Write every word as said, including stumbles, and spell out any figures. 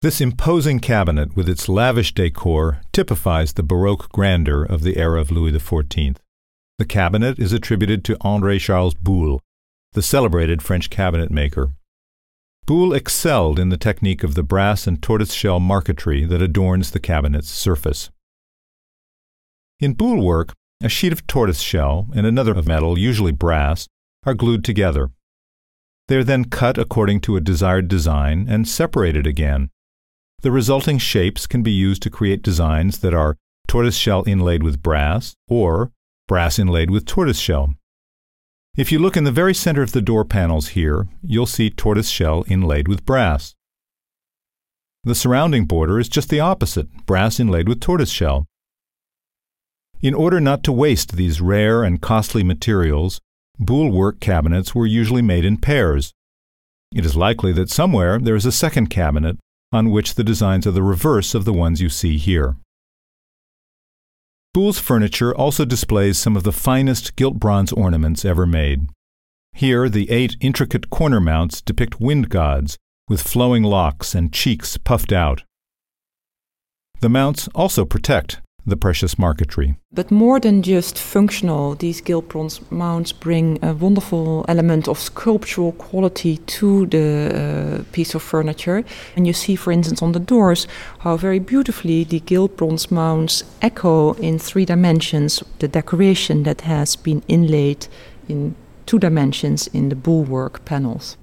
This imposing cabinet with its lavish decor typifies the Baroque grandeur of the era of Louis the fourteenth. The cabinet is attributed to André-Charles Boulle, the celebrated French cabinet maker. Boulle excelled in the technique of the brass and tortoiseshell marquetry that adorns the cabinet's surface. In Boulle work, a sheet of tortoiseshell and another of metal, usually brass, are glued together. They are then cut according to a desired design and separated again. The resulting shapes can be used to create designs that are tortoiseshell inlaid with brass or brass inlaid with tortoiseshell. If you look in the very center of the door panels here, you'll see tortoiseshell inlaid with brass. The surrounding border is just the opposite, brass inlaid with tortoiseshell. In order not to waste these rare and costly materials, Boulle work cabinets were usually made in pairs. It is likely that somewhere there is a second cabinet on which the designs are the reverse of the ones you see here. Boulle's furniture also displays some of the finest gilt bronze ornaments ever made. Here, the eight intricate corner mounts depict wind gods with flowing locks and cheeks puffed out. The mounts also protect the precious marquetry. But more than just functional, these gilt bronze mounts bring a wonderful element of sculptural quality to the uh, piece of furniture. And you see, for instance, on the doors, how very beautifully the gilt bronze mounts echo in three dimensions the decoration that has been inlaid in two dimensions in the Boulle work panels.